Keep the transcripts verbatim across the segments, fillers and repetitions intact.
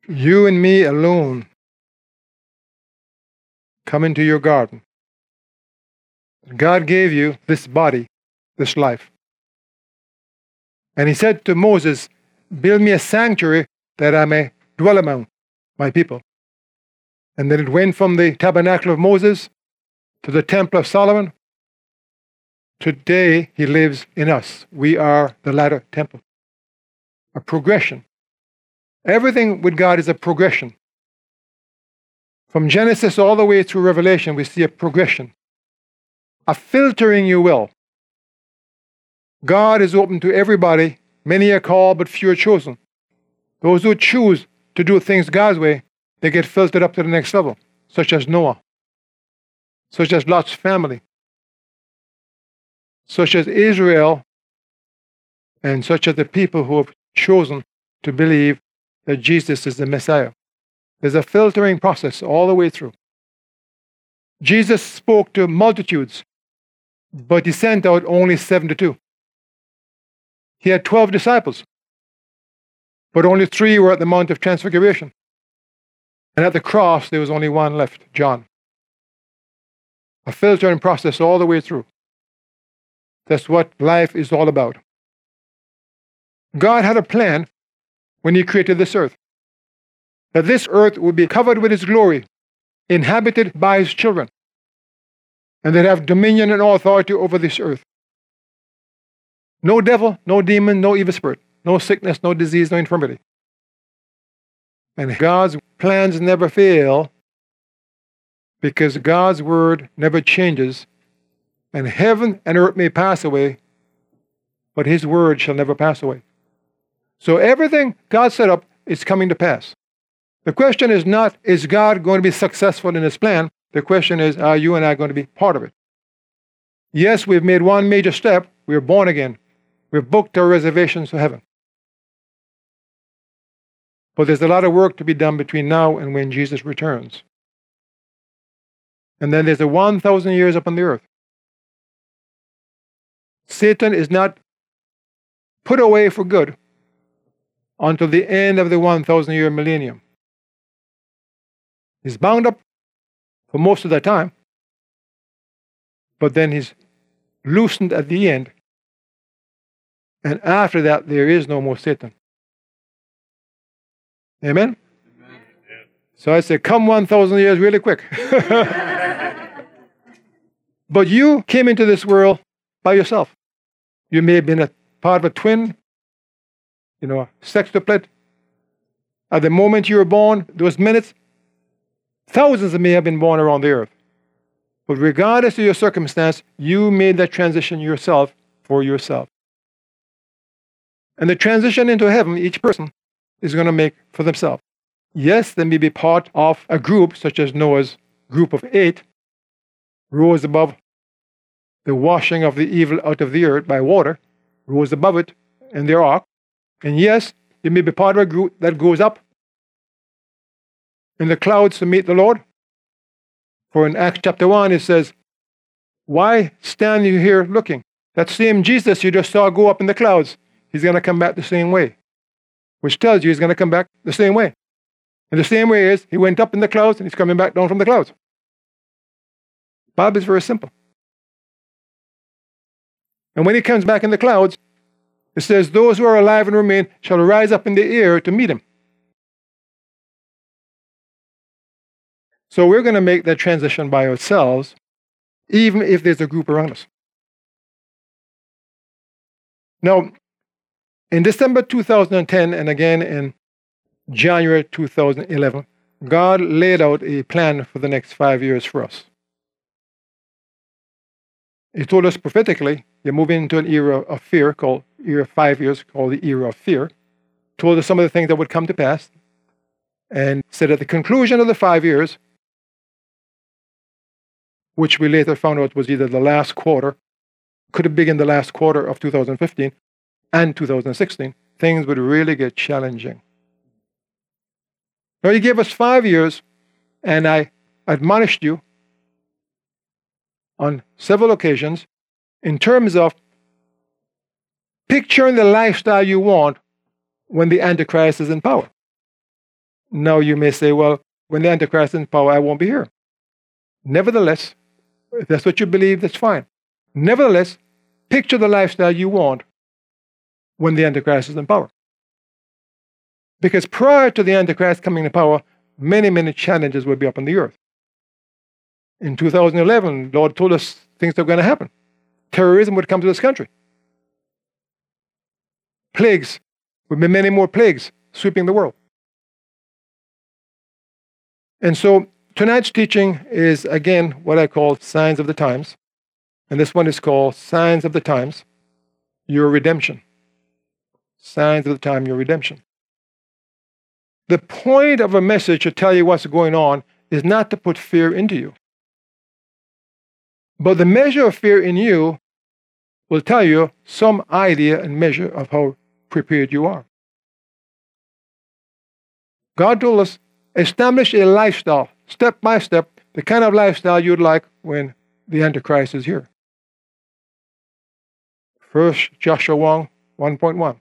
You and me alone come into your garden. God gave you this body, this life. And he said to Moses, build me a sanctuary that I may dwell among my people. And then it went from the tabernacle of Moses to the temple of Solomon. Today he lives in us. We are the latter temple. A progression. Everything with God is a progression. From Genesis all the way through Revelation, we see a progression. A filtering, you will. God is open to everybody. Many are called, but few are chosen. Those who choose to do things God's way, they get filtered up to the next level, such as Noah, such as Lot's family, such as Israel, and such as the people who have chosen to believe that Jesus is the Messiah. There's a filtering process all the way through. Jesus spoke to multitudes, but he sent out only seventy-two. He had twelve disciples, but only three were at the Mount of Transfiguration. And at the cross, there was only one left, John. A filtering process all the way through. That's what life is all about. God had a plan when he created this earth, that this earth would be covered with his glory, inhabited by his children, and they'd have dominion and authority over this earth. No devil, no demon, no evil spirit, no sickness, no disease, no infirmity. And God's plans never fail because God's word never changes. And heaven and earth may pass away, but his word shall never pass away. So everything God set up is coming to pass. The question is not, is God going to be successful in his plan? The question is, are you and I going to be part of it? Yes, we've made one major step. We're born again. We've booked our reservations to heaven. But there's a lot of work to be done between now and when Jesus returns. And then there's a one thousand years up on the earth. Satan is not put away for good until the end of the one thousand year millennium. He's bound up for most of that time, but then he's loosened at the end. And after that, there is no more Satan. Amen? Amen. So I say, come one thousand years really quick. But you came into this world by yourself. You may have been a part of a twin, you know, a sextuplet. At the moment you were born, those minutes, thousands may have been born around the earth. But regardless of your circumstance, you made that transition yourself for yourself. And the transition into heaven, each person is going to make for themselves. Yes, they may be part of a group, such as Noah's group of eight, rose above the washing of the evil out of the earth by water, rose above it in their ark. And yes, you may be part of a group that goes up in the clouds to meet the Lord. For in Acts chapter one, it says, why stand you here looking? That same Jesus you just saw go up in the clouds, he's going to come back the same way. Which tells you he's going to come back the same way. And the same way is, he went up in the clouds and he's coming back down from the clouds. The Bible is very simple. And when he comes back in the clouds, it says, those who are alive and remain shall rise up in the air to meet him. So we're going to make that transition by ourselves, even if there's a group around us. Now, in December two thousand ten and again in January two thousand eleven, God laid out a plan for the next five years for us. He told us prophetically, you're moving into an era of fear called era five years, called the era of fear. Told us some of the things that would come to pass, and said at the conclusion of the five years, which we later found out was either the last quarter, could have begun the last quarter of two thousand fifteen and two thousand sixteen, things would really get challenging. Now, he gave us five years, and I admonished you on several occasions in terms of picturing the lifestyle you want when the Antichrist is in power. Now you may say, well, when the Antichrist is in power, I won't be here. Nevertheless, if that's what you believe, that's fine. Nevertheless, picture the lifestyle you want when the Antichrist is in power. Because prior to the Antichrist coming to power, many, many challenges will be up on the earth. In two thousand eleven, Lord told us things are going to happen. Terrorism would come to this country. Plagues, would be many more plagues sweeping the world. And so tonight's teaching is, again, what I call Signs of the Times. And this one is called Signs of the Times, Your Redemption. Signs of the Time, Your Redemption. The point of a message to tell you what's going on is not to put fear into you. But the measure of fear in you will tell you some idea and measure of how prepared you are. God told us, establish a lifestyle, step by step, the kind of lifestyle you'd like when the Antichrist is here. First Joshua one point one.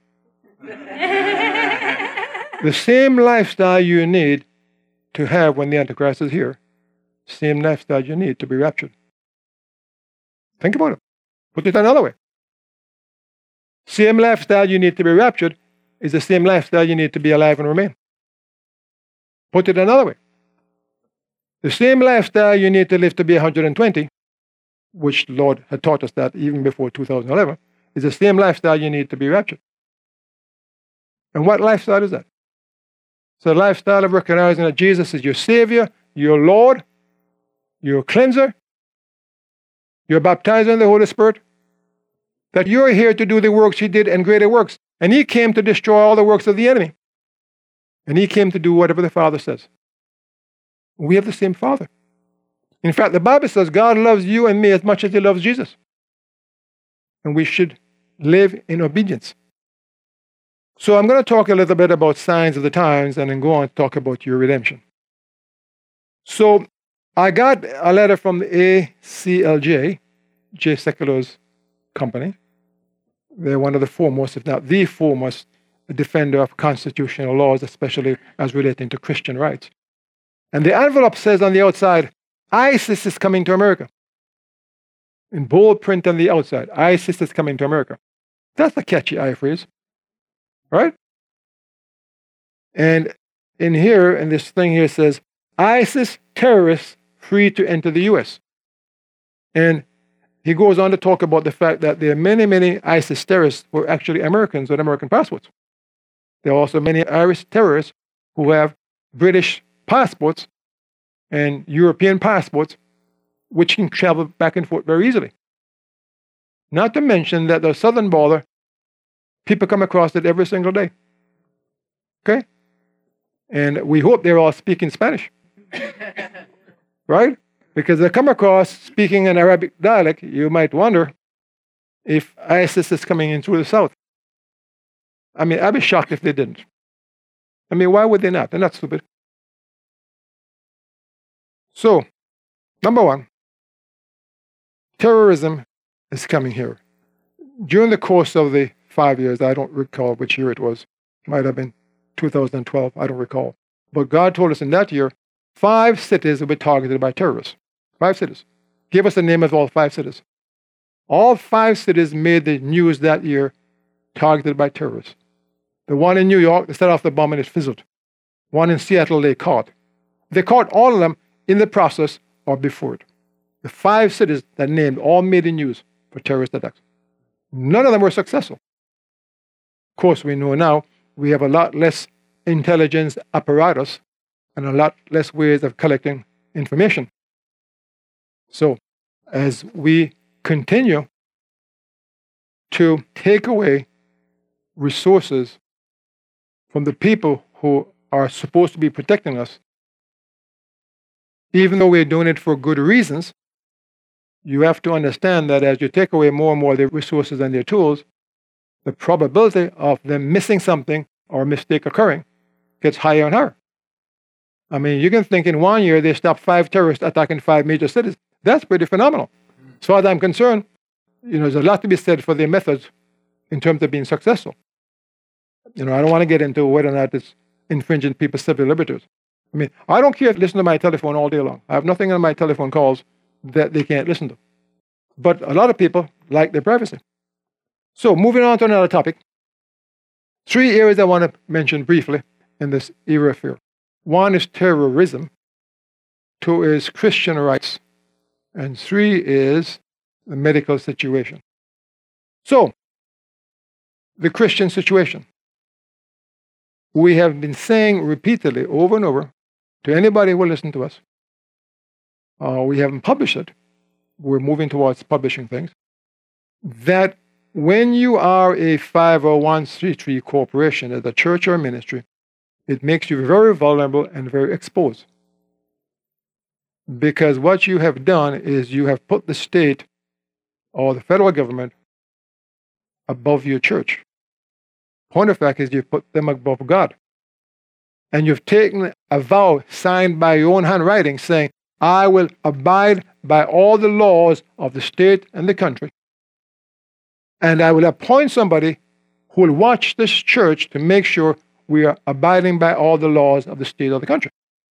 The same lifestyle you need to have when the Antichrist is here, same lifestyle you need to be raptured. Think about it. Put it another way. Same lifestyle you need to be raptured is the same lifestyle you need to be alive and remain. Put it another way. The same lifestyle you need to live to be one hundred twenty, which the Lord had taught us that even before two thousand eleven, is the same lifestyle you need to be raptured. And what lifestyle is that? It's a lifestyle of recognizing that Jesus is your Savior, your Lord, your cleanser, you're baptized in the Holy Spirit, that you're here to do the works He did and greater works. And He came to destroy all the works of the enemy. And He came to do whatever the Father says. We have the same Father. In fact, the Bible says God loves you and me as much as He loves Jesus. And we should live in obedience. So I'm going to talk a little bit about signs of the times and then go on to talk about your redemption. So I got a letter from the A C L J, Jay Sekulo's company. They're one of the foremost, if not the foremost, defender of constitutional laws, especially as relating to Christian rights. And the envelope says on the outside, ISIS is coming to America. In bold print on the outside, ISIS is coming to America. That's a catchy eye phrase, right? And in here, in this thing here, it says, ISIS terrorists free to enter the U S. And he goes on to talk about the fact that there are many, many ISIS terrorists who are actually Americans with American passports. There are also many Irish terrorists who have British passports and European passports, which can travel back and forth very easily. Not to mention that the southern border, people come across it every single day. Okay? And we hope they're all speaking Spanish. Right? Because they come across speaking an Arabic dialect, you might wonder if ISIS is coming in through the south. I mean, I'd be shocked if they didn't. I mean, why would they not? They're not stupid. So, number one, terrorism is coming here. During the course of the five years, I don't recall which year it was, might have been two thousand twelve, I don't recall. But God told us in that year, five cities will be targeted by terrorists. Five cities. Give us the name of all five cities. All five cities made the news that year targeted by terrorists. The one in New York, they set off the bomb and it fizzled. One in Seattle, they caught. They caught all of them in the process or before it. The five cities that named all made the news for terrorist attacks. None of them were successful. Of course, we know now we have a lot less intelligence apparatus and a lot less ways of collecting information. So, as we continue to take away resources from the people who are supposed to be protecting us, even though we're doing it for good reasons, you have to understand that as you take away more and more of their resources and their tools, the probability of them missing something or a mistake occurring gets higher and higher. I mean, you can think in one year they stopped five terrorists attacking five major cities. That's pretty phenomenal. As far as I'm concerned, you know, there's a lot to be said for their methods in terms of being successful. You know, I don't want to get into whether or not it's infringing people's civil liberties. I mean, I don't care if they listen to my telephone all day long. I have nothing on my telephone calls that they can't listen to. But a lot of people like their privacy. So moving on to another topic. Three areas I want to mention briefly in this era of fear. One is terrorism. Two is Christian rights. And three is the medical situation. So, the Christian situation. We have been saying repeatedly over and over to anybody who will listen to us. Uh, we haven't published it. We're moving towards publishing things. That when you are a five oh one c three corporation as a church or ministry, it makes you very vulnerable and very exposed. Because what you have done is you have put the state or the federal government above your church. Point of fact is you've put them above God. And you've taken a vow signed by your own handwriting saying, I will abide by all the laws of the state and the country. And I will appoint somebody who will watch this church to make sure we are abiding by all the laws of the state or the country.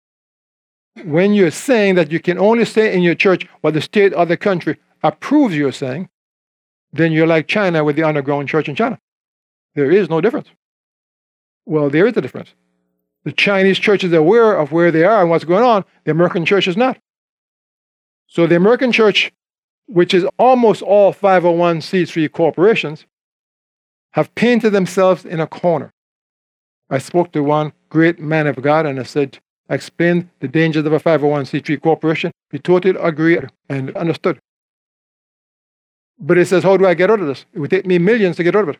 When you're saying that you can only say in your church what the state or the country approves you're saying, then you're like China with the underground church in China. There is no difference. Well, there is a difference. The Chinese church is aware of where they are and what's going on. The American church is not. So the American church, which is almost all five oh one c three corporations, have painted themselves in a corner. I spoke to one great man of God and I said, I explained the dangers of a five oh one c three corporation. He totally agreed and understood. But he says, how do I get out of this? It would take me millions to get out of it.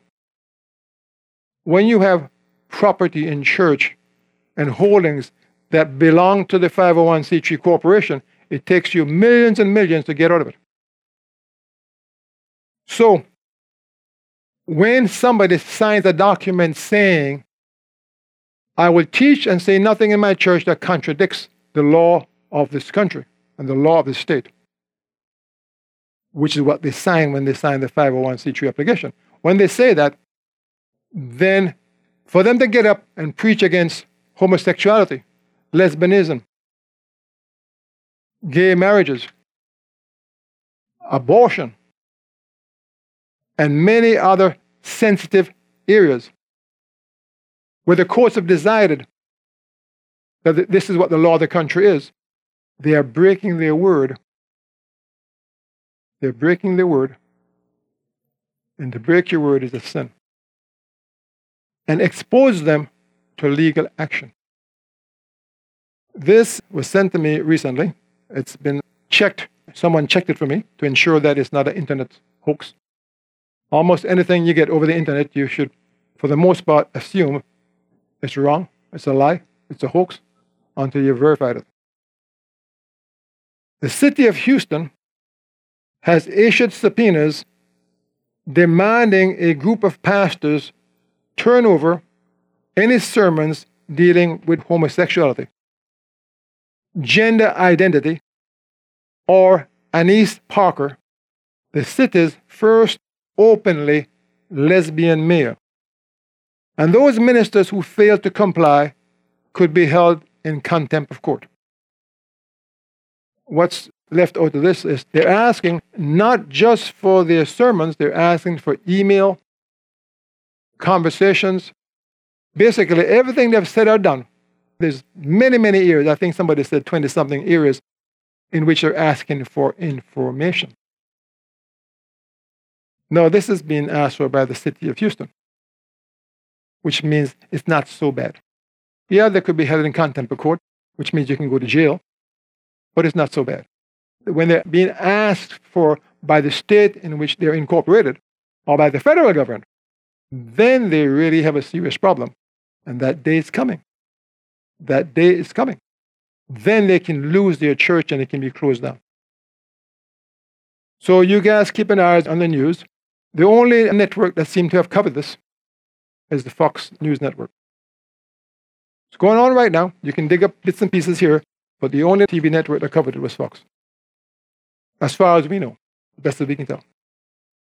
When you have property in church and holdings that belong to the five oh one c three corporation, it takes you millions and millions to get out of it. So, when somebody signs a document saying, I will teach and say nothing in my church that contradicts the law of this country and the law of the state, which is what they sign when they sign the five oh one c three application. When they say that, then for them to get up and preach against homosexuality, lesbianism, gay marriages, abortion, and many other sensitive areas where the courts have decided that this is what the law of the country is, they are breaking their word. They're breaking their word. And to break your word is a sin. And expose them to legal action. This was sent to me recently. It's been checked. Someone checked it for me to ensure that it's not an internet hoax. Almost anything you get over the internet, you should, for the most part, assume it's wrong, it's a lie, it's a hoax, until you've verified it. The city of Houston has issued subpoenas demanding a group of pastors turn over any sermons dealing with homosexuality, gender identity, or Annise Parker, the city's first openly lesbian mayor. And those ministers who fail to comply could be held in contempt of court. What's left out of this is they're asking not just for their sermons, they're asking for email, conversations, basically everything they've said or done. There's many, many areas, I think somebody said twenty-something areas in which they're asking for information. Now, this is being asked for by the city of Houston, which means it's not so bad. Yeah, they could be held in contempt of court, which means you can go to jail, but it's not so bad. When they're being asked for by the state in which they're incorporated, or by the federal government, then they really have a serious problem. And that day is coming. That day is coming. Then they can lose their church and it can be closed down. So you guys keep an eye on the news. The only network that seemed to have covered this is the Fox News Network. It's going on right now. You can dig up bits and pieces here, but the only T V network that covered it was Fox. As far as we know, best as we can tell.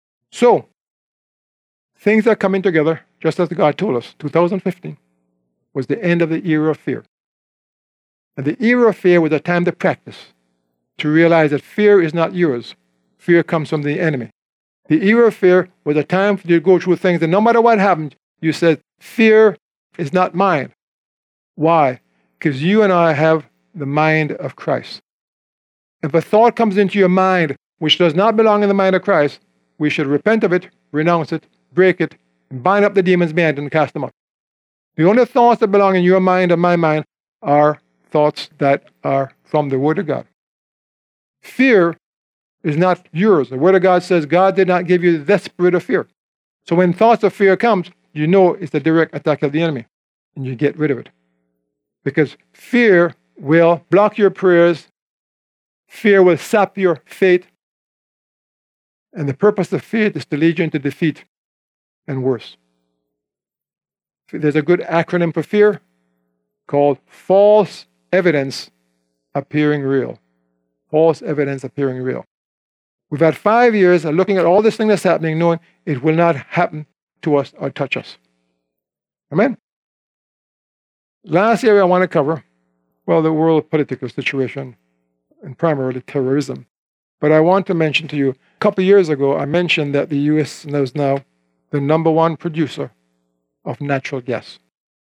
So, things are coming together, just as God told us, two thousand fifteen. was the end of the era of fear. And the era of fear was a time to practice, to realize that fear is not yours. Fear comes from the enemy. The era of fear was a time for you to go through things, and no matter what happened, you said, fear is not mine. Why? Because you and I have the mind of Christ. If a thought comes into your mind which does not belong in the mind of Christ, we should repent of it, renounce it, break it, and bind up the demons behind it and cast them out. The only thoughts that belong in your mind and my mind are thoughts that are from the Word of God. Fear is not yours. The Word of God says God did not give you that spirit of fear. So when thoughts of fear comes, you know it's a direct attack of the enemy, and you get rid of it. Because fear will block your prayers, fear will sap your faith, and the purpose of faith is to lead you into defeat and worse. There's a good acronym for fear called false evidence appearing real. False evidence appearing real. We've had five years of looking at all this thing that's happening, knowing it will not happen to us or touch us. Amen? Last area I want to cover, well, the world political situation and primarily terrorism. But I want to mention to you, a couple of years ago, I mentioned that the U S is now the number one producer of natural gas.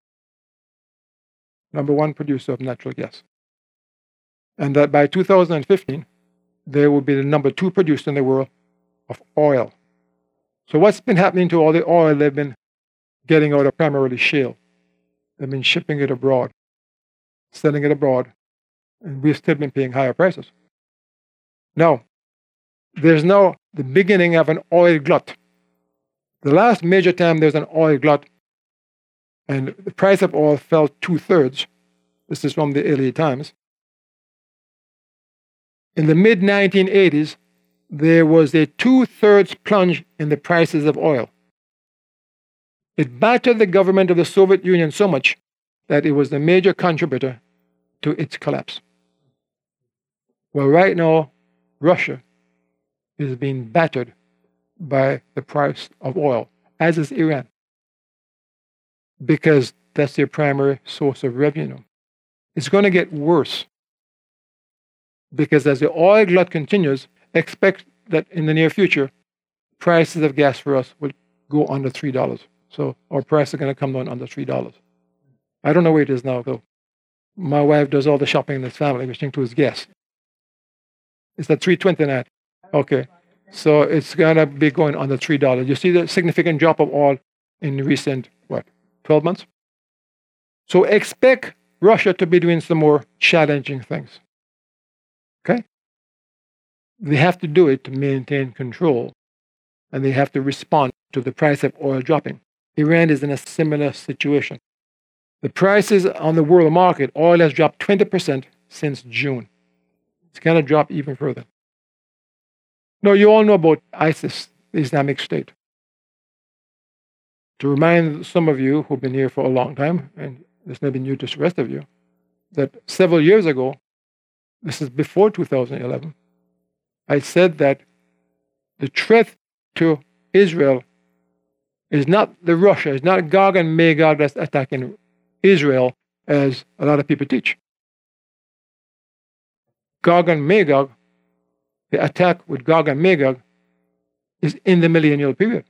Number one producer of natural gas. And that by two thousand fifteen, they will be the number two producer in the world of oil. So what's been happening to all the oil they've been getting out of primarily shale? They've been shipping it abroad, selling it abroad, and we've still been paying higher prices. Now, there's now the beginning of an oil glut. The last major time there was an oil glut and the price of oil fell two-thirds. This is from the L A Times. In the mid nineteen eighties, there was a two-thirds plunge in the prices of oil. It battered the government of the Soviet Union so much that it was the major contributor to its collapse. Well, right now, Russia is being battered by the price of oil, as is Iran, because that's their primary source of revenue. It's going to get worse, because as the oil glut continues, expect that in the near future, prices of gas for us will go under three dollars. So our prices are going to come down under three dollars. I don't know where it is now, though. My wife does all the shopping in this family, which includes gas. It's at three twenty-nine. Okay. So it's going to be going under three dollars. You see the significant drop of oil in recent, what, twelve months? So expect Russia to be doing some more challenging things. Okay? They have to do it to maintain control, and they have to respond to the price of oil dropping. Iran is in a similar situation. The prices on the world market, oil has dropped twenty percent since June. It's going to drop even further. Now, you all know about ISIS, the Islamic State. To remind some of you who've been here for a long time, and this may be new to the rest of you, that several years ago, this is before two thousand eleven, I said that the threat to Israel is not the Russia, it's not Gog and Magog that's attacking Israel, as a lot of people teach. Gog and Magog, the attack with Gog and Magog, is in the millennial period.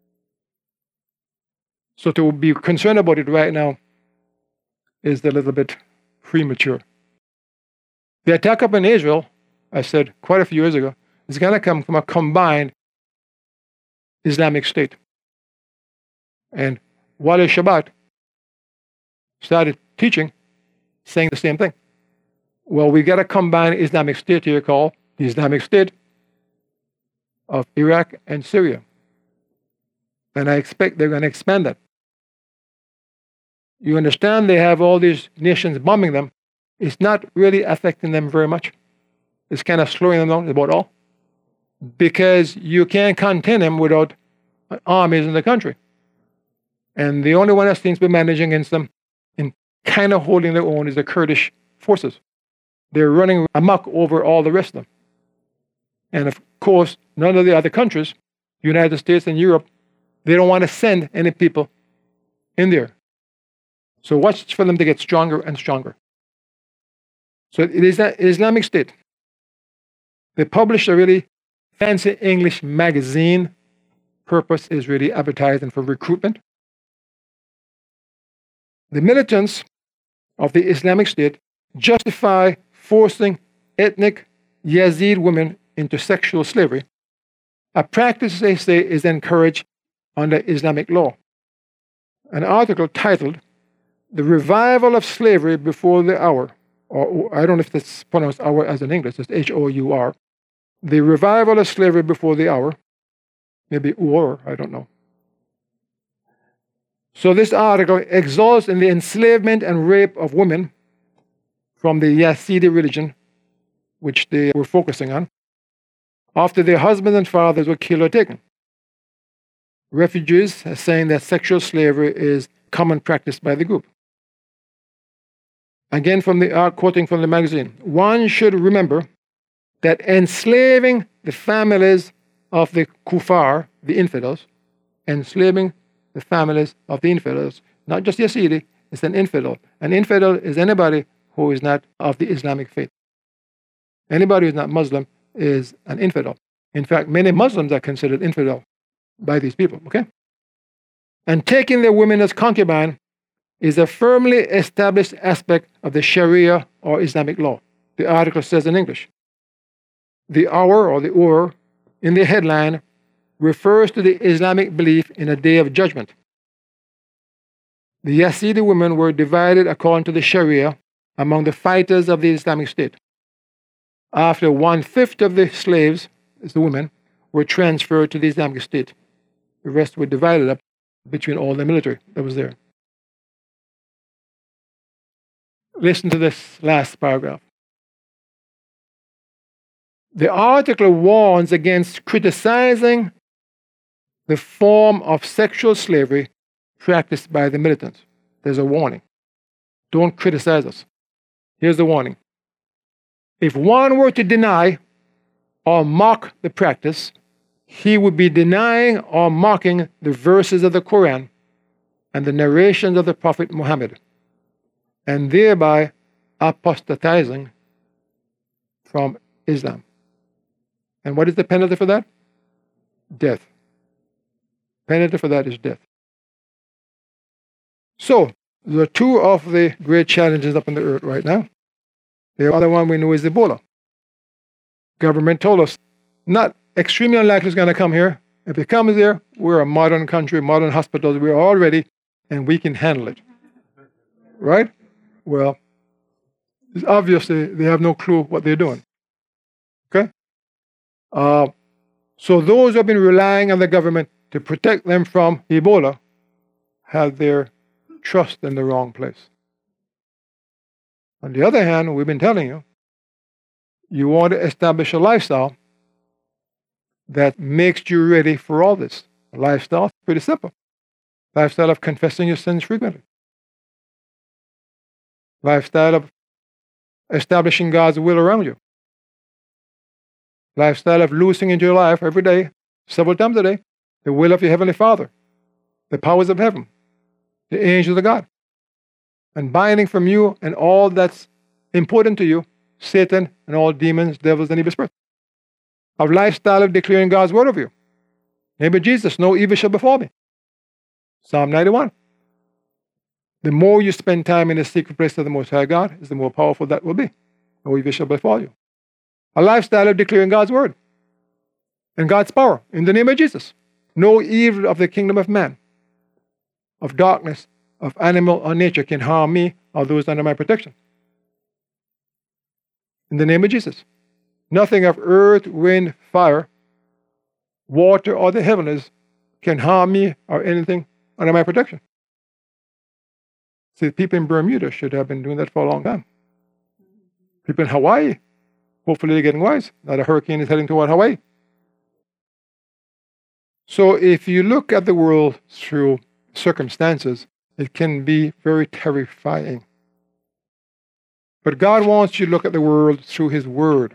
So to be concerned about it right now is a little bit premature. The attack upon Israel, I said quite a few years ago, is going to come from a combined Islamic State. And Wali Shabat started teaching, saying the same thing. Well, we got a combined Islamic State here called the Islamic State of Iraq and Syria. And I expect they're going to expand that. You understand they have all these nations bombing them. It's not really affecting them very much. It's kind of slowing them down about all. Because you can't contain them without armies in the country. And the only one that seems to be managing against them and kind of holding their own is the Kurdish forces. They're running amok over all the rest of them. And of course, none of the other countries, United States and Europe, they don't want to send any people in there. So watch for them to get stronger and stronger. So it is that Islamic State. They published a really fancy English magazine. Purpose is really advertising for recruitment. The militants of the Islamic State justify forcing ethnic Yazid women into sexual slavery, a practice they say is encouraged under Islamic law. An article titled "The Revival of Slavery Before the Hour," or I don't know if that's pronounced hour as in English, it's H O U R. The Revival of Slavery Before the Hour, maybe or, I don't know. So this article exalts in the enslavement and rape of women from the Yazidi religion, which they were focusing on, after their husbands and fathers were killed or taken. Refugees are saying that sexual slavery is common practice by the group. Again, from the uh, quoting from the magazine, one should remember that enslaving the families of the kuffar, the infidels, enslaving the families of the infidels, not just Yazidi, it's an infidel. An infidel is anybody who is not of the Islamic faith. Anybody who is not Muslim is an infidel. In fact, many Muslims are considered infidel by these people, okay? And taking their women as concubine is a firmly established aspect of the Sharia or Islamic law. The article says in English. The hour or the ur in the headline refers to the Islamic belief in a day of judgment. The Yazidi women were divided according to the Sharia among the fighters of the Islamic State. After one-fifth of the slaves, the women, were transferred to the Islamic State. The rest were divided up between all the military that was there. Listen to this last paragraph. The article warns against criticizing the form of sexual slavery practiced by the militants. There's a warning. Don't criticize us. Here's the warning. If one were to deny or mock the practice, he would be denying or mocking the verses of the Quran and the narrations of the Prophet Muhammad, and thereby apostatizing from Islam. And what is the penalty for that? Death. Penalty for that is death. So, there are two of the great challenges up on the earth right now. The other one we know is Ebola. Government told us not extremely unlikely it's going to come here. If it comes here, we're a modern country, modern hospitals, we're all ready, and we can handle it. Right? Well, it's obvious they, they have no clue what they're doing. Okay? Uh, so those who have been relying on the government to protect them from Ebola have their trust in the wrong place. On the other hand, we've been telling you, you want to establish a lifestyle that makes you ready for all this. A lifestyle is pretty simple. Lifestyle of confessing your sins frequently. Lifestyle of establishing God's will around you. Lifestyle of loosing into your life every day, several times a day, the will of your Heavenly Father, the powers of heaven, the angels of God, and binding from you and all that's important to you, Satan and all demons, devils, and evil spirits. A lifestyle of declaring God's word over you. Name of Jesus, no evil shall befall me. Psalm ninety-one. The more you spend time in the secret place of the Most High God, is the more powerful that will be. No evil shall befall you. A lifestyle of declaring God's word and God's power in the name of Jesus. No evil of the kingdom of man, of darkness, of animal or nature can harm me or those under my protection. In the name of Jesus. Nothing of earth, wind, fire, water, or the heavens can harm me or anything under my protection. See, people in Bermuda should have been doing that for a long time. People in Hawaii, hopefully they're getting wise. Now the hurricane is heading toward Hawaii. So if you look at the world through circumstances, it can be very terrifying. But God wants you to look at the world through His Word.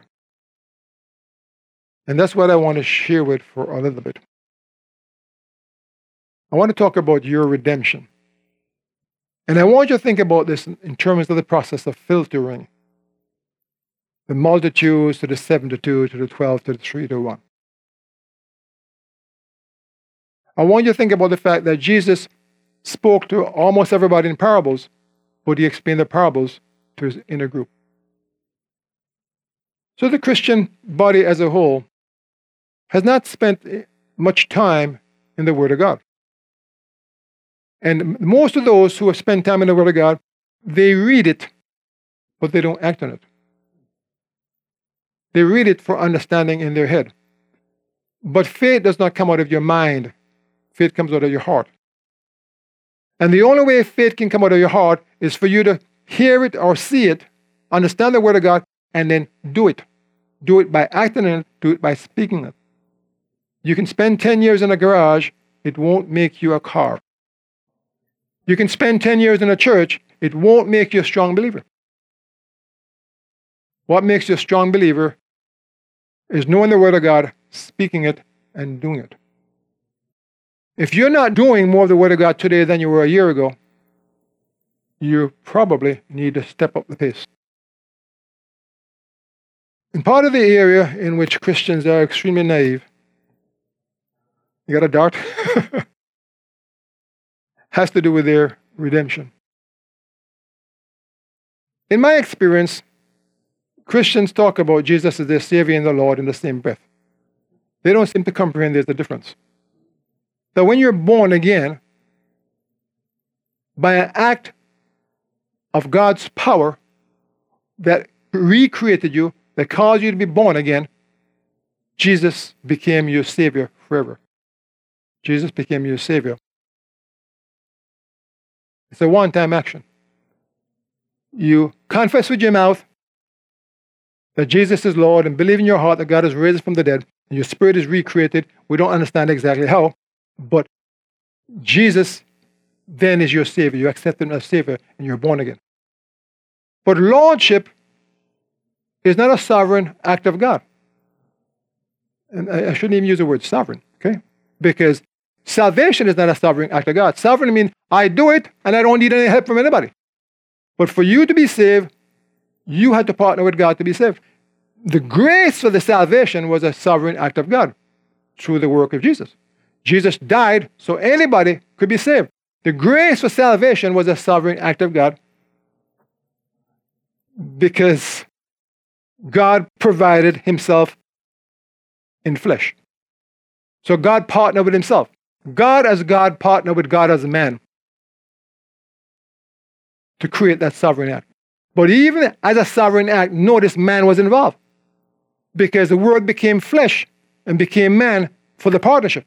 And that's what I want to share with for a little bit. I want to talk about your redemption. And I want you to think about this in terms of the process of filtering the multitudes to the seventy-two, to the twelve, to the three, to one. I want you to think about the fact that Jesus spoke to almost everybody in parables, but he explained the parables to his inner group. So the Christian body as a whole has not spent much time in the Word of God. And most of those who have spent time in the Word of God, they read it, but they don't act on it. They read it for understanding in their head. But faith does not come out of your mind. Faith comes out of your heart. And the only way faith can come out of your heart is for you to hear it or see it, understand the Word of God, and then do it. Do it by acting on it, do it by speaking it. You can spend ten years in a garage, it won't make you a car. You can spend ten years in a church, it won't make you a strong believer. What makes you a strong believer is knowing the Word of God, speaking it, and doing it. If you're not doing more of the Word of God today than you were a year ago, you probably need to step up the pace. And part of the area in which Christians are extremely naive, you got a dart, has to do with their redemption. In my experience, Christians talk about Jesus as their Savior and the Lord in the same breath. They don't seem to comprehend there's a difference. That when you're born again, by an act of God's power that recreated you, that caused you to be born again, Jesus became your Savior forever. Jesus became your Savior. It's a one-time action. You confess with your mouth that Jesus is Lord and believe in your heart that God has raised from the dead and your spirit is recreated. We don't understand exactly how, but Jesus then is your Savior. You accept Him as Savior and you're born again. But Lordship is not a sovereign act of God. And I, I shouldn't even use the word sovereign, okay? Because salvation is not a sovereign act of God. Sovereign means I do it and I don't need any help from anybody. But for you to be saved, you had to partner with God to be saved. The grace for the salvation was a sovereign act of God through the work of Jesus. Jesus died so anybody could be saved. The grace for salvation was a sovereign act of God because God provided Himself in flesh. So God partnered with Himself. God as God partnered with God as a man to create that sovereign act. But even as a sovereign act, notice man was involved because the Word became flesh and became man for the partnership.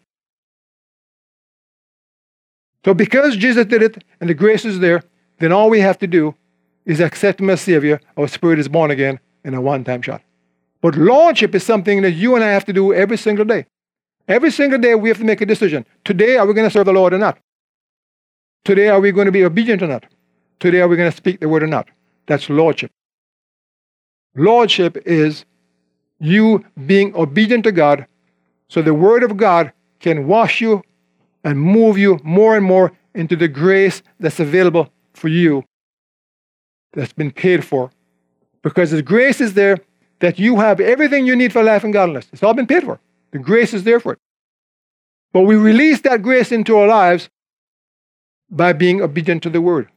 So because Jesus did it and the grace is there, then all we have to do is accept Him as Savior. Our spirit is born again in a one-time shot. But Lordship is something that you and I have to do every single day. Every single day we have to make a decision. Today, are we going to serve the Lord or not? Today, are we going to be obedient or not? Today, are we going to speak the word or not? That's Lordship. Lordship is you being obedient to God so the Word of God can wash you and move you more and more into the grace that's available for you, that's been paid for. Because the grace is there that you have everything you need for life and godliness. It's all been paid for. The grace is there for it. But we release that grace into our lives by being obedient to the Word.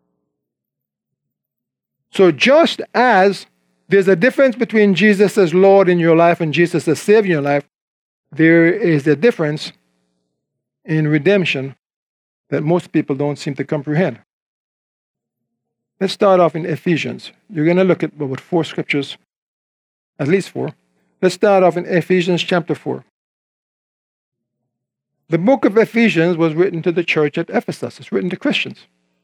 So just as there's a difference between Jesus as Lord in your life and Jesus as Savior in your life, there is a difference in redemption that most people don't seem to comprehend. Let's start off in Ephesians. You're going to look at about four scriptures, at least four. Let's start off in Ephesians chapter four. The book of Ephesians was written to the church at Ephesus. It's written to Christians.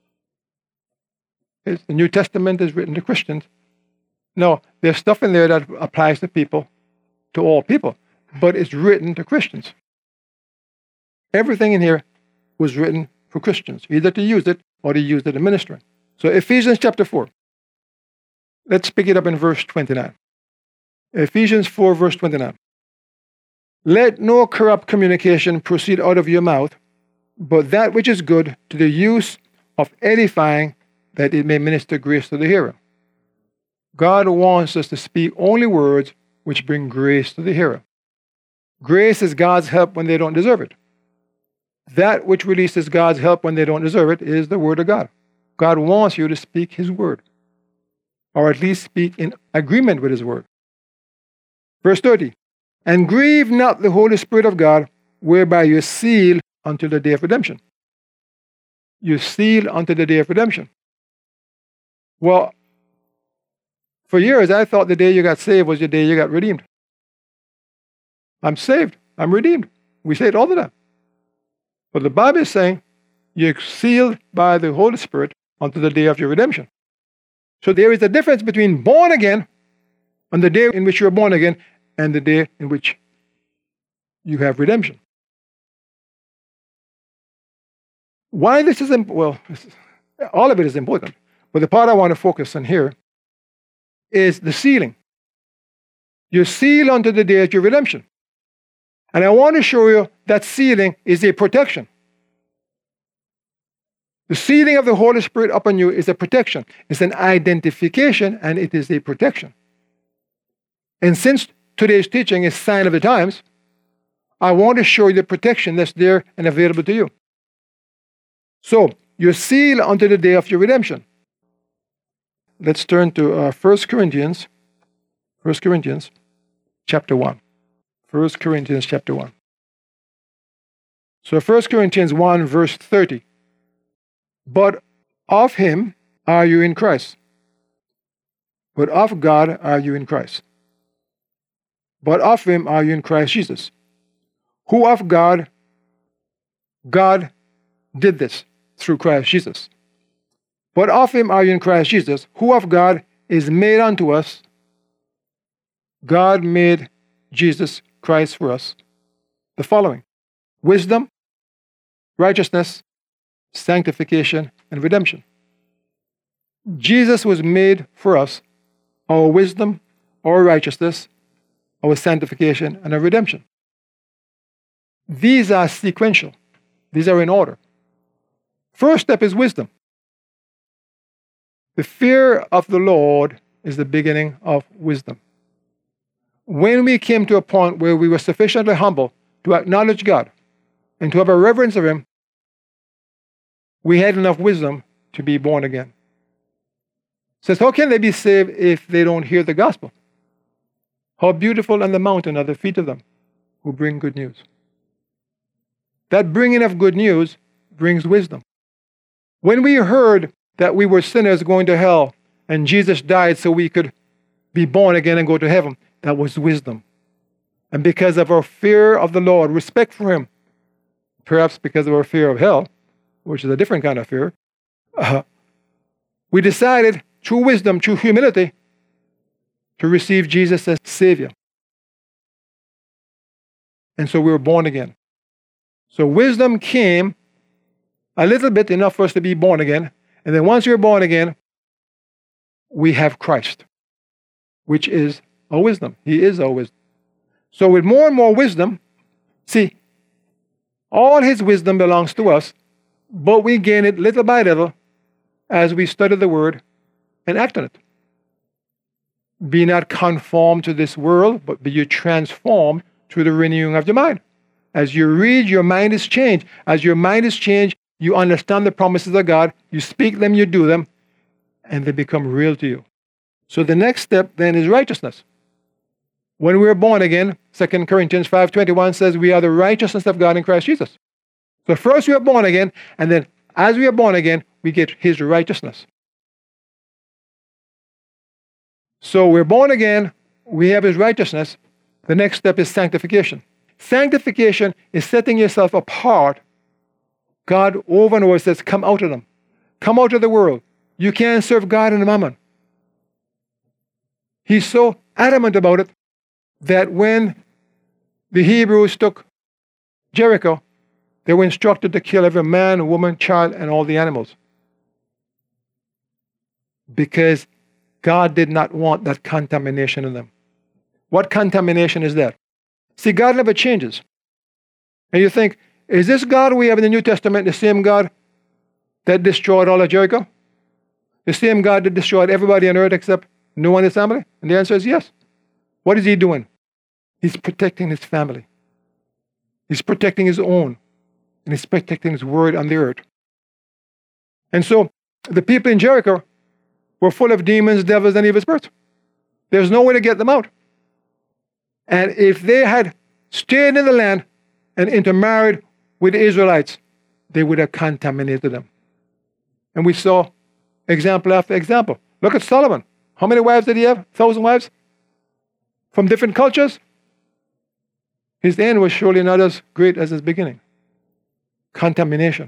It's, the New Testament is written to Christians. No, there's stuff in there that applies to people, to all people, but it's written to Christians. Everything in here was written for Christians, either to use it or to use it in ministering. So Ephesians chapter four. Let's pick it up in verse twenty-nine. Ephesians four, verse twenty-nine. Let no corrupt communication proceed out of your mouth, but that which is good to the use of edifying, that it may minister grace to the hearer. God wants us to speak only words which bring grace to the hearer. Grace is God's help when they don't deserve it. That which releases God's help when they don't deserve it is the word of God. God wants you to speak his word, or at least speak in agreement with his word. Verse thirty, and grieve not the Holy Spirit of God, whereby you seal until the day of redemption. You seal until the day of redemption. Well, for years I thought the day you got saved was the day you got redeemed. I'm saved. I'm redeemed. We say it all the time. But the Bible is saying you're sealed by the Holy Spirit until the day of your redemption. So there is a difference between born again on the day in which you're born again and the day in which you have redemption. Why this is important? Well, all of it is important. But the part I want to focus on here is the sealing. You're sealed unto the day of your redemption. And I want to show you that sealing is a protection. The sealing of the Holy Spirit upon you is a protection. It's an identification, and it is a protection. And since today's teaching is sign of the times, I want to show you the protection that's there and available to you. So, you're sealed unto the day of your redemption. Let's turn to uh, First Corinthians, First Corinthians chapter one. First Corinthians chapter one. So First Corinthians one verse thirty. But of him are you in Christ. But of God are you in Christ. But of him are you in Christ Jesus. Who of God, God did this through Christ Jesus. But of him are you in Christ Jesus, who of God is made unto us. God made Jesus Christ for us the following: wisdom, righteousness, sanctification, and redemption. Jesus was made for us our wisdom, our righteousness, our sanctification, and our redemption. These are sequential. These are in order. First step is wisdom. The fear of the Lord is the beginning of wisdom. When we came to a point where we were sufficiently humble to acknowledge God and to have a reverence of him, we had enough wisdom to be born again. It says, how can they be saved if they don't hear the gospel? How beautiful on the mountain are the feet of them who bring good news. That bringing of good news brings wisdom. When we heard that we were sinners going to hell and Jesus died so we could be born again and go to heaven, that was wisdom. And because of our fear of the Lord, respect for him, perhaps because of our fear of hell, which is a different kind of fear, uh, we decided through wisdom, through humility, to receive Jesus as Savior. And so we were born again. So wisdom came a little bit, enough for us to be born again. And then once we're born again, we have Christ, which is our wisdom. He is our wisdom. So with more and more wisdom, see, all his wisdom belongs to us, but we gain it little by little as we study the word and act on it. Be not conformed to this world, but be you transformed through the renewing of your mind. As you read, your mind is changed. As your mind is changed, you understand the promises of God, you speak them, you do them, and they become real to you. So the next step then is righteousness. When we're born again, Second Corinthians five twenty-one says we are the righteousness of God in Christ Jesus. So first we are born again, and then as we are born again, we get his righteousness. So we're born again, we have his righteousness. The next step is sanctification. Sanctification is setting yourself apart. God over and over says, come out of them. Come out of the world. You can't serve God and mammon. He's so adamant about it that when the Hebrews took Jericho, they were instructed to kill every man, woman, child, and all the animals. Because God did not want that contamination in them. What contamination is that? See, God never changes. And you think, is this God we have in the New Testament the same God that destroyed all of Jericho? The same God that destroyed everybody on earth except Noah and his family? And the answer is yes. What is he doing? He's protecting his family. He's protecting his own. And he's protecting his word on the earth. And so the people in Jericho were full of demons, devils, and evil spirits. There's no way to get them out. And if they had stayed in the land and intermarried with the Israelites, they would have contaminated them. And we saw example after example. Look at Solomon. How many wives did he have? A thousand wives? From different cultures? His end was surely not as great as his beginning. Contamination.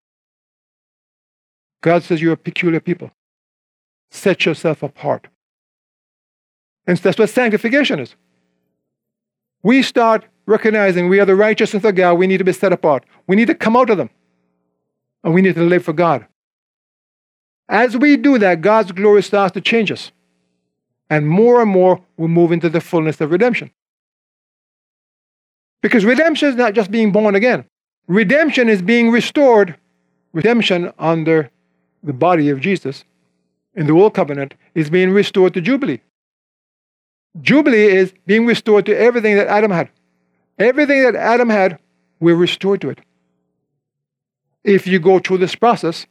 God says you're a peculiar people. Set yourself apart. And that's what sanctification is. We start recognizing we are the righteousness of God. We need to be set apart. We need to come out of them. And we need to live for God. As we do that, God's glory starts to change us. And more and more, we move into the fullness of redemption. Because redemption is not just being born again. Redemption is being restored. Redemption under the body of Jesus in the Old Covenant is being restored to Jubilee. Jubilee is being restored to everything that Adam had. Everything that Adam had, we're restored to it. If you go through this process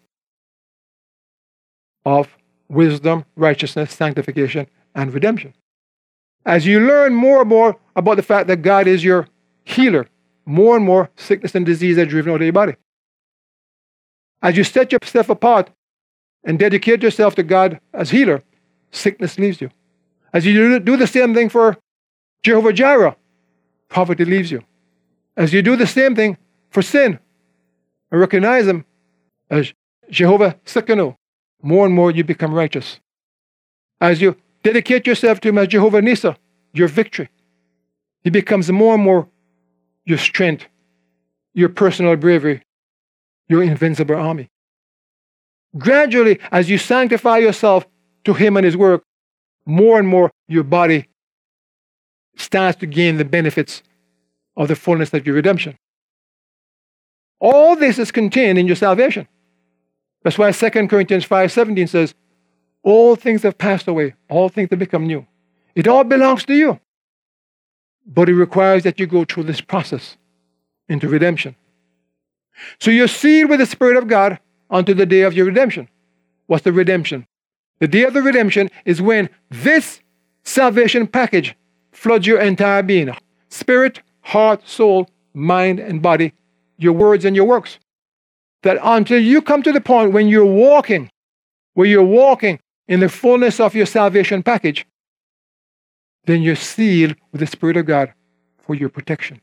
of wisdom, righteousness, sanctification, and redemption. As you learn more and more about the fact that God is your healer, more and more sickness and disease are driven out of your body. As you set yourself apart and dedicate yourself to God as healer, sickness leaves you. As you do the same thing for Jehovah Jireh, poverty leaves you. As you do the same thing for sin and recognize him as Jehovah Tsidkenu, more and more you become righteous. As you dedicate yourself to him as Jehovah Nisa, your victory, he becomes more and more your strength, your personal bravery, your invincible army. Gradually, as you sanctify yourself to him and his work, more and more your body starts to gain the benefits of the fullness of your redemption. All this is contained in your salvation. That's why Second Corinthians five seventeen says, all things have passed away, all things have become new. It all belongs to you. But it requires that you go through this process into redemption. So you're sealed with the Spirit of God unto the day of your redemption. What's the redemption? The day of the redemption is when this salvation package floods your entire being. Spirit, heart, soul, mind, and body, your words and your works. That until you come to the point when you're walking, where you're walking in the fullness of your salvation package, then you're sealed with the Spirit of God for your protection.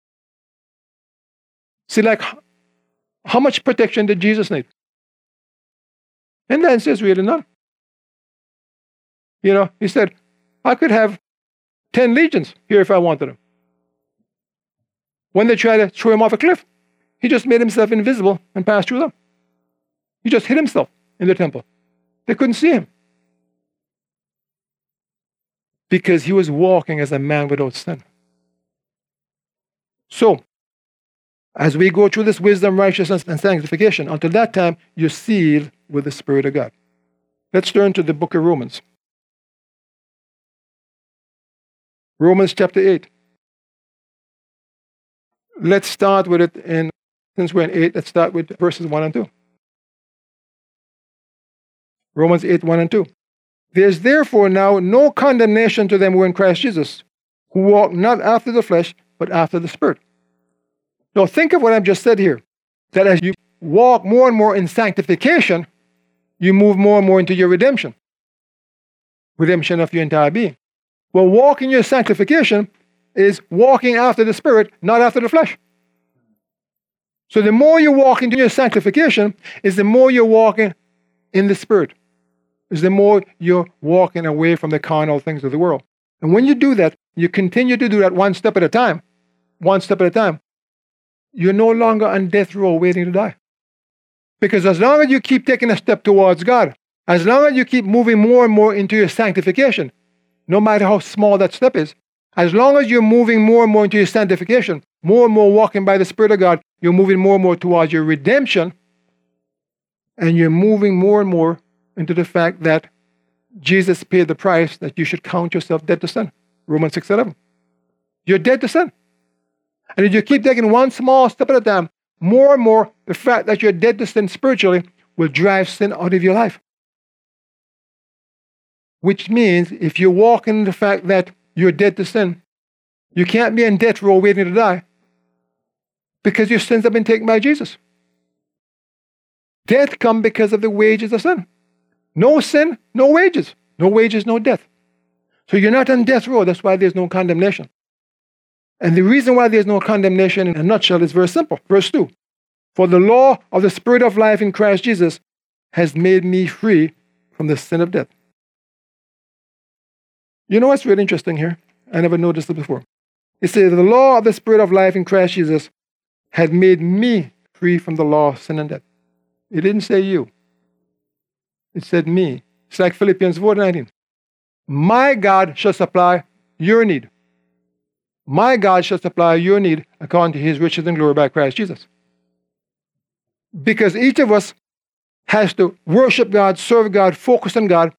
See, like, how much protection did Jesus need? And the answer is really none. You know, he said, I could have ten legions here if I wanted them. When they tried to throw him off a cliff, he just made himself invisible and passed through them. He just hid himself in the temple. They couldn't see him. Because he was walking as a man without sin. So, as we go through this wisdom, righteousness, and sanctification, until that time, you're sealed with the Spirit of God. Let's turn to the book of Romans. Romans chapter eight. Let's start with it in, since we're in eight, let's start with verses one and two. Romans eight, one and two. There's therefore now no condemnation to them who are in Christ Jesus, who walk not after the flesh, but after the Spirit. Now think of what I've just said here, that as you walk more and more in sanctification, you move more and more into your redemption. Redemption of your entire being. Well, walking your sanctification is walking after the Spirit, not after the flesh. So the more you walk into your sanctification, is the more you're walking in the Spirit. Is the more you're walking away from the carnal things of the world. And when you do that, you continue to do that one step at a time, one step at a time, you're no longer on death row waiting to die. Because as long as you keep taking a step towards God, as long as you keep moving more and more into your sanctification, no matter how small that step is, as long as you're moving more and more into your sanctification, more and more walking by the Spirit of God, you're moving more and more towards your redemption, And you're moving more and more into the fact that Jesus paid the price that you should count yourself dead to sin. Romans six eleven. You're dead to sin. And if you keep taking one small step at a time, more and more, the fact that you're dead to sin spiritually will drive sin out of your life. Which means if you walk in the fact that you're dead to sin, you can't be in death row waiting to die because your sins have been taken by Jesus. Death comes because of the wages of sin. No sin, no wages. No wages, no death. So you're not on death row. That's why there's no condemnation. And the reason why there's no condemnation in a nutshell is very simple. Verse two. For the law of the Spirit of life in Christ Jesus has made me free from the sin of death. You know what's really interesting here? I never noticed it before. It says, the law of the Spirit of life in Christ Jesus had made me free from the law of sin and death. It didn't say you. It said me. It's like Philippians four nineteen. My God shall supply your need. My God shall supply your need according to his riches and glory by Christ Jesus. Because each of us has to worship God, serve God, focus on God.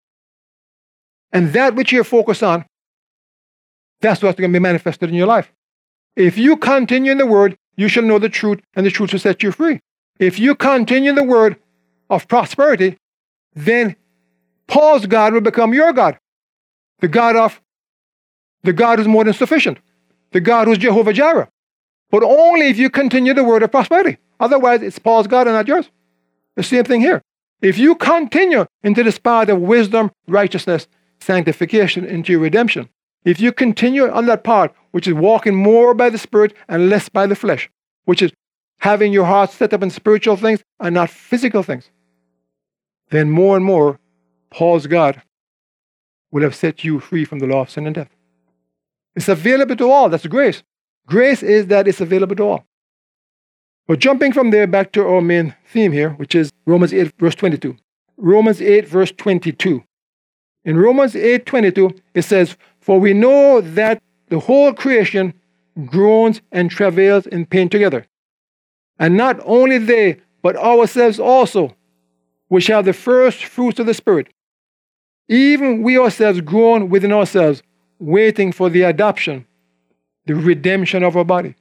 And that which you're focused on, that's what's going to be manifested in your life. If you continue in the word, you shall know the truth, and the truth will set you free. If you continue in the word of prosperity, then Paul's God will become your God. The God of, the God who's more than sufficient. The God who's Jehovah Jireh. But only if you continue the word of prosperity. Otherwise, it's Paul's God and not yours. The same thing here. If you continue into this path of wisdom, righteousness, sanctification, into your redemption, if you continue on that path, which is walking more by the Spirit and less by the flesh, which is having your heart set up in spiritual things and not physical things, then more and more, Paul's God will have set you free from the law of sin and death. It's available to all. That's grace. Grace is that it's available to all. But jumping from there back to our main theme here, which is Romans eight, verse twenty-two. Romans eight, verse twenty-two. In Romans eight, twenty-two, it says, for we know that the whole creation groans and travails in pain together. And not only they, but ourselves also, which have the first fruits of the Spirit. Even we ourselves groan within ourselves, waiting for the adoption, the redemption of our body.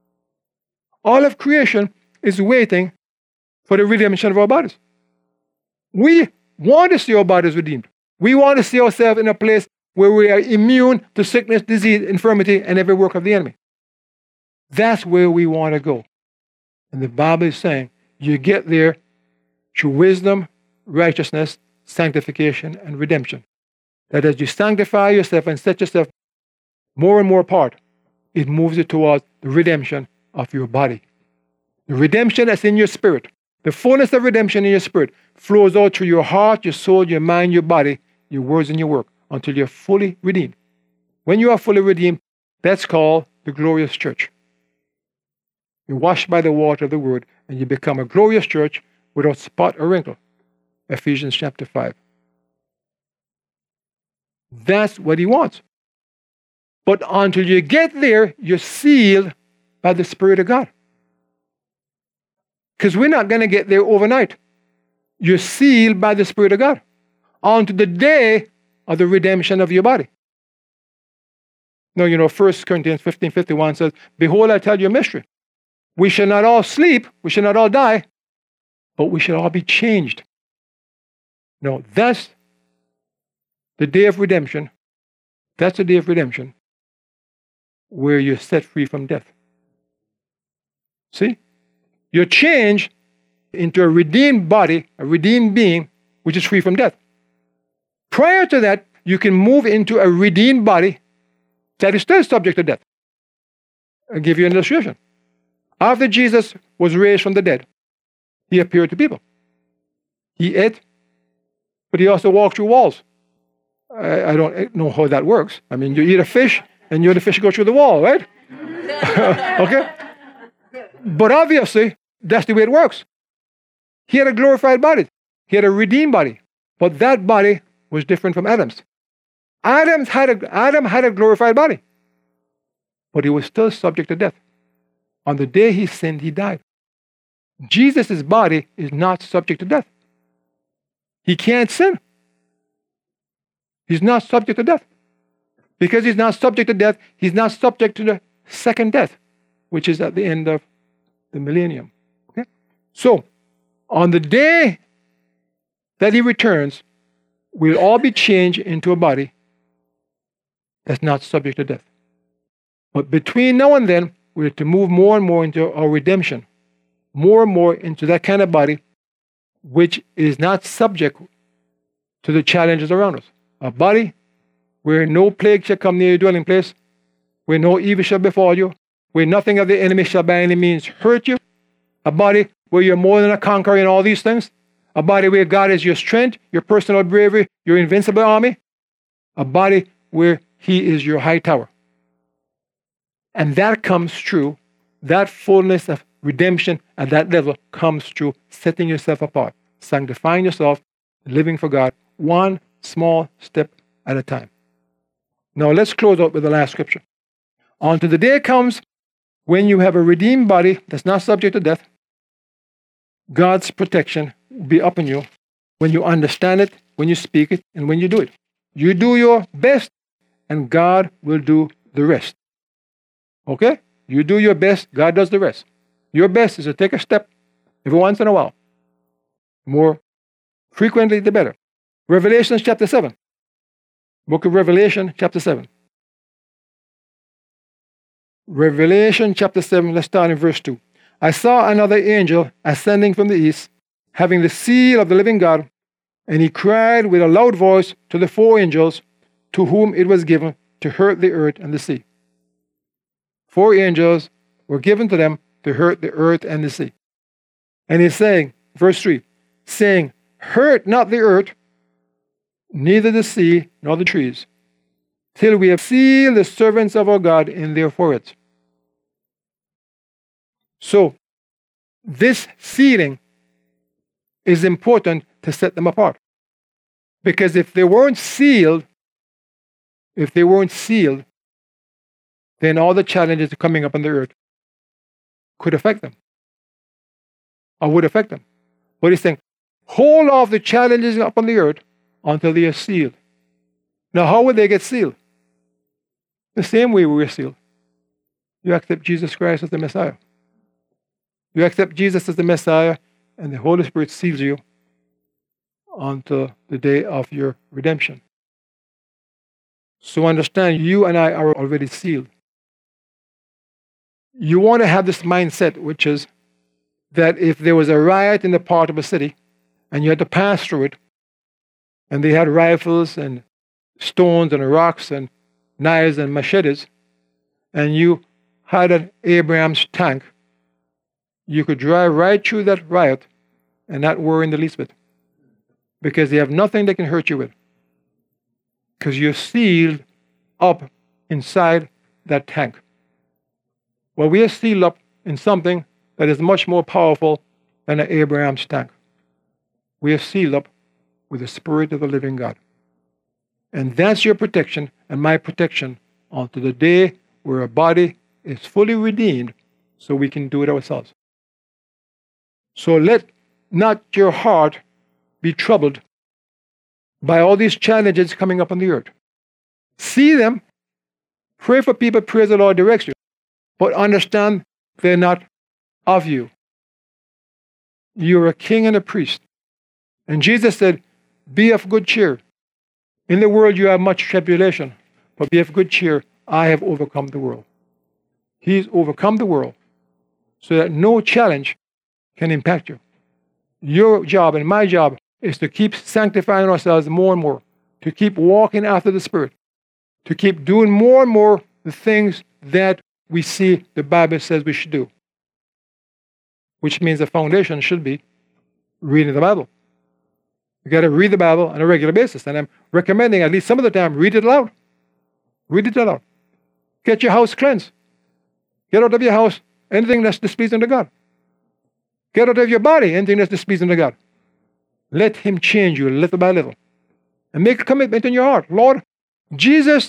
All of creation is waiting for the redemption of our bodies. We want to see our bodies redeemed. We want to see ourselves in a place where we are immune to sickness, disease, infirmity, and every work of the enemy. That's where we want to go. And the Bible is saying you get there through wisdom, righteousness, sanctification, and redemption. That as you sanctify yourself and set yourself more and more apart, it moves you towards the redemption of your body. The redemption that's in your spirit, the fullness of redemption in your spirit flows out through your heart, your soul, your mind, your body, your words, and your work until you're fully redeemed. When you are fully redeemed, that's called the glorious church. You're washed by the water of the word and you become a glorious church without spot or wrinkle. Ephesians chapter five. That's what he wants. But until you get there, you're sealed by the Spirit of God. Because we're not going to get there overnight. You're sealed by the Spirit of God unto the day of the redemption of your body. Now, you know, First Corinthians fifteen fifty-one says, behold, I tell you a mystery. We shall not all sleep, we shall not all die, but we shall all be changed. No, that's the day of redemption. That's the day of redemption where you're set free from death. See? You're changed into a redeemed body, a redeemed being, which is free from death. Prior to that, you can move into a redeemed body that is still subject to death. I'll give you an illustration. After Jesus was raised from the dead, he appeared to people. He ate, but he also walked through walls. I, I don't know how that works. I mean, you eat a fish, and you the fish go through the wall, right? Okay? But obviously, that's the way it works. He had a glorified body. He had a redeemed body. But that body was different from Adam's. Adam's had a, Adam had a glorified body. But he was still subject to death. On the day he sinned, he died. Jesus' body is not subject to death. He can't sin. He's not subject to death. Because he's not subject to death, he's not subject to the second death, which is at the end of the millennium. Okay? So, on the day that he returns, we'll all be changed into a body that's not subject to death. But between now and then, we're to move more and more into our redemption, more and more into that kind of body which is not subject to the challenges around us. A body where no plague shall come near your dwelling place, where no evil shall befall you, where nothing of the enemy shall by any means hurt you. A body where you're more than a conqueror in all these things. A body where God is your strength, your personal bravery, your invincible army. A body where he is your high tower. And that comes true, that fullness of redemption at that level comes through setting yourself apart, sanctifying yourself, living for God, one small step at a time. Now let's close out with the last scripture. Until the day comes when you have a redeemed body that's not subject to death, God's protection will be upon you when you understand it, when you speak it, and when you do it. You do your best, and God will do the rest. Okay? You do your best, God does the rest. Your best is to take a step every once in a while. More frequently, the better. Revelation chapter seven. Book of Revelation chapter seven. Revelation chapter seven, let's start in verse two. I saw another angel ascending from the east, having the seal of the living God, and he cried with a loud voice to the four angels to whom it was given to hurt the earth and the sea. Four angels were given to them to hurt the earth and the sea. And he's saying, verse three, saying, hurt not the earth, neither the sea nor the trees, till we have sealed the servants of our God in their foreheads. So, this sealing is important to set them apart. Because if they weren't sealed, if they weren't sealed, then all the challenges coming up on the earth could affect them. Or would affect them. But he's saying, hold off the challenges up on the earth until they are sealed. Now, how would they get sealed? The same way we were sealed. You accept Jesus Christ as the Messiah. You accept Jesus as the Messiah, and the Holy Spirit seals you until the day of your redemption. So understand, you and I are already sealed. You want to have this mindset, which is that if there was a riot in the part of a city, and you had to pass through it, and they had rifles and stones and rocks and knives and machetes, and you had an Abraham's tank, you could drive right through that riot and not worry in the least bit. Because they have nothing they can hurt you with. Because you're sealed up inside that tank. Well, we are sealed up in something that is much more powerful than an Abraham's tank. We are sealed up with the Spirit of the living God. And that's your protection and my protection until the day where our body is fully redeemed so we can do it ourselves. So let not your heart be troubled by all these challenges coming up on the earth. See them, pray for people, praise the Lord directs you, but understand they're not of you. You're a king and a priest. And Jesus said, be of good cheer. In the world you have much tribulation, but be of good cheer. I have overcome the world. He's overcome the world so that no challenge can impact you. Your job and my job is to keep sanctifying ourselves more and more, to keep walking after the Spirit, to keep doing more and more the things that we see the Bible says we should do. Which means the foundation should be reading the Bible. You got to read the Bible on a regular basis. And I'm recommending at least some of the time, read it aloud. Read it aloud. Get your house cleansed. Get out of your house anything that's displeasing to God. Get out of your body anything that's displeasing to God. Let Him change you little by little. And make a commitment in your heart. Lord, Jesus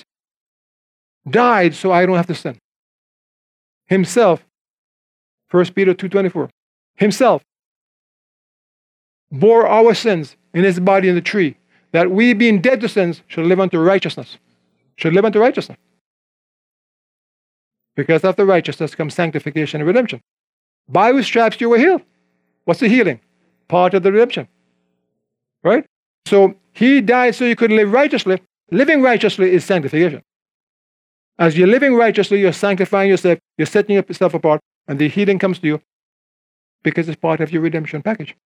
died so I don't have to sin. Himself, First Peter two twenty-four. himself bore our sins in his body in the tree, that we being dead to sins should live unto righteousness. Should live unto righteousness. Because after righteousness comes sanctification and redemption. By whose stripes you were healed. What's the healing? Part of the redemption. Right? So he died so you could live righteously. Living righteously is sanctification. As you're living righteously, you're sanctifying yourself, you're setting yourself apart, and the healing comes to you because it's part of your redemption package.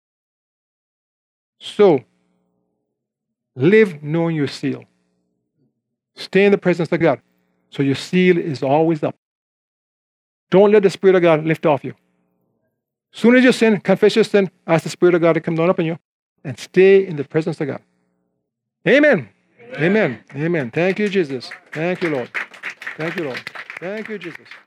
So, live knowing your seal. Stay in the presence of God. So your seal is always up. Don't let the Spirit of God lift off you. Soon as you sin, confess your sin, ask the Spirit of God to come down upon you, and stay in the presence of God. Amen. Amen. Amen. Amen. Thank you, Jesus. Thank you, Lord. Thank you, Lord. Thank you, Jesus.